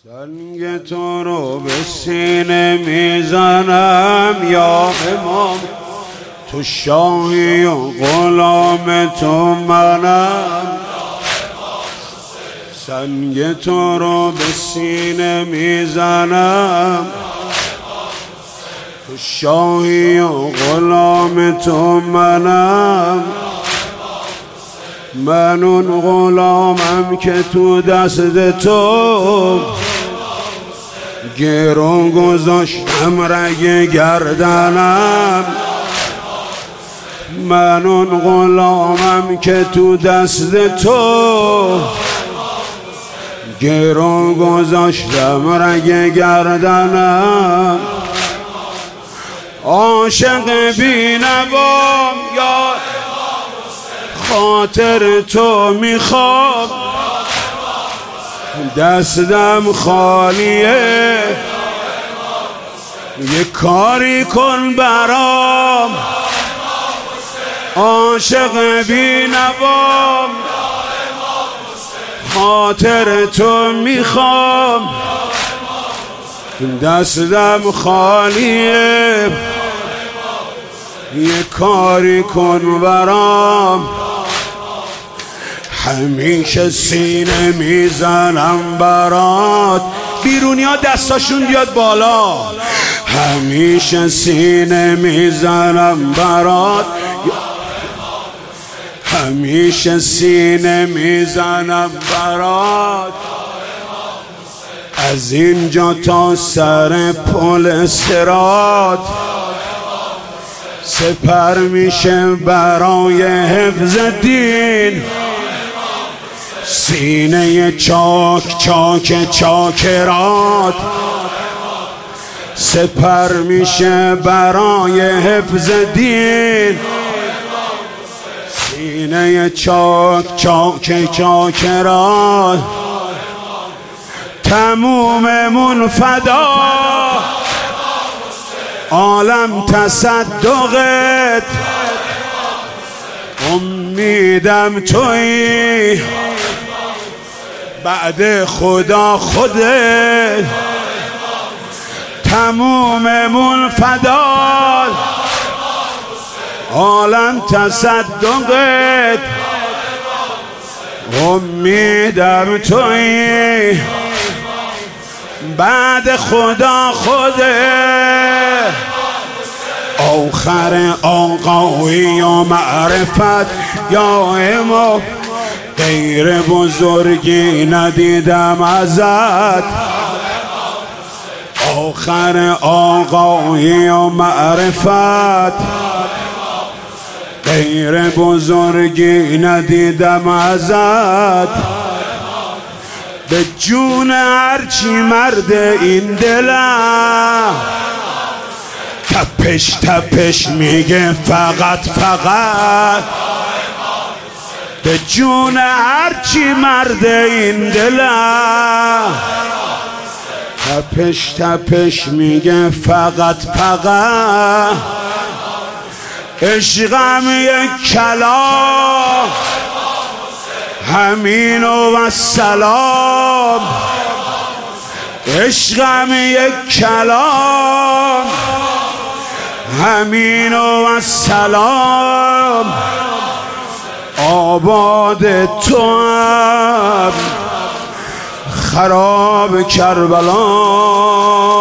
سنگ تو رو به سینه میزنم یا امام، تو شاهی و غلام تو منم. سنگ تو رو به سینه میزنم، تو شاهی و غلام تو منم. من اون غلامم که تو دست تو گرو گذاشتم رگ گردنم. من اون غلامم که تو دست تو گرو گذاشتم رگ گردنم. عاشق بی‌نوام یا خاطر تو میخوام، دستم خالیه یه کاری کن برام. عاشق بی‌نوام خاطر تو میخوام، دستم خالیه یه کاری کن برام. همیشه سینه میزنم برات، بیرونیا دستاشون بیاد بالا. همیشه سینه میزنم برات، همیشه سینه میزنم برات. از اینجا تا سر پل صراط سپر میشه برای حفظ دین. سینه چاک چاک چاکرات سپر میشه برای حفظ دین. سینه چاک چاک چاکرات تموممون فدا، عالم تصدقت، امیدم تویی، بعد خدا خودت. تموممون فدا، عالم تصدقت، امیدم تویی، بعد خدا خودت. آخر آقایی و معرفت یا امام، غیر بزرگی ندیدم ازت. آخر آقایی و معرفت، غیر بزرگی ندیدم ازت. به جون هرچی مرد این دلم تپش تپش میگه فقط فقط. به جون هرچی مرد این دلم تپش تپش میگه فقط فقط. عشقم یک کلام، همین و سلام. عشقم یک کلام، همین و سلام. آباد تو هم خراب کربلا.